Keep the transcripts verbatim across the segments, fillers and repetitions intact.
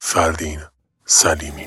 فردین سلیمی.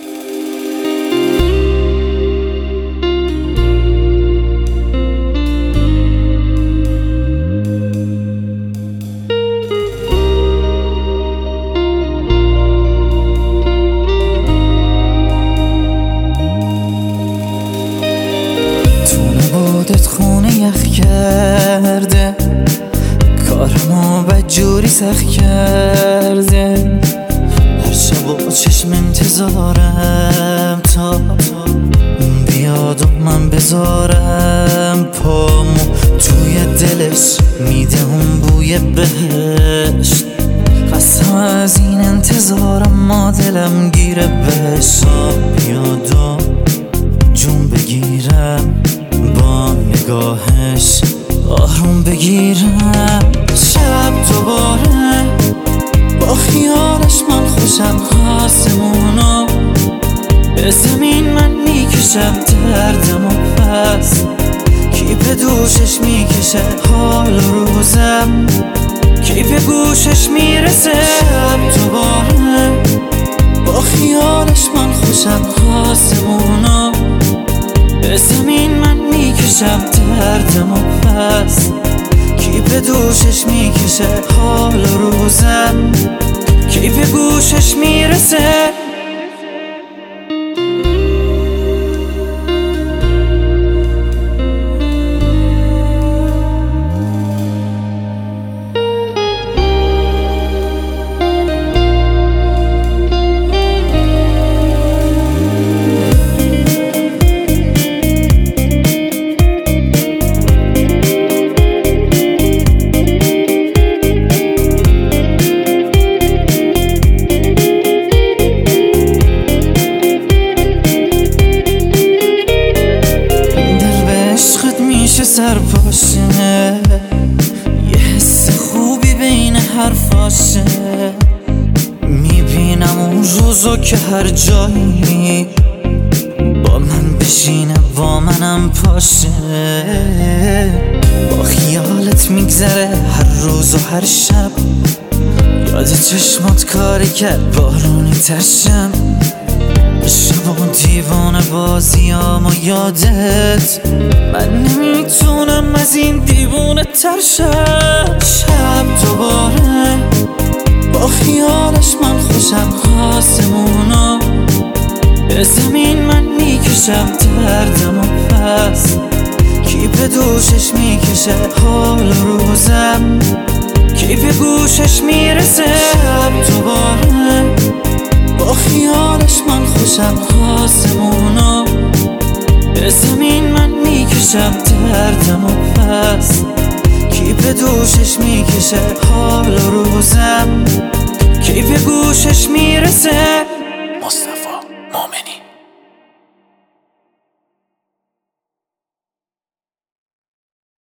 خودت خونه یخ کرده، کارمو بدجوری سخت کرده. هر شب با چشم انتظارم تا بیاد و من بذارم پامو توی دلش، میده اون بوی بهشت. خستم از این انتظارم، ما دلم گیره بهش. بیاد و جون بگیرم با نگاهش، آروم بگیرم. شب دوباره با خیالش من خوشم، آسمونو به زمین من میکشم. دردم و پس کی به دوشش میکشه، حال و روزم کی به گوشش میرسه. شب دوباره با خیالش من خوشم، آسمونو به زمین من میکشم. دردم و پس کی به دوشش میکشه، حال و روزم کی به گوشش میرسه. سرپاشه یه حس خوبی بین حرفاشه، میبینم اون روزو که هر جایی با من بشینه با منم پاشه. با خیالت میگذره هر روز و هر شب، یاد چشمات کاری کرد بارونی ترشم. شب و دیوانه بازیام و یادت، من نمیتونم از این دیوانه تر شم. شب دوباره با خیالش من خوشم، آسمونو به زمین من میکشم. دردم و پس کی به دوشش میکشه، حال و روزم کی به گوشش میرسه. شب دوباره با خیالش من خوشم، آسمونو به زمین من میکشم. دردم و پس کی به دوشش میکشه، حال و روزم کی به گوشش میرسه. مصطفی مومنی.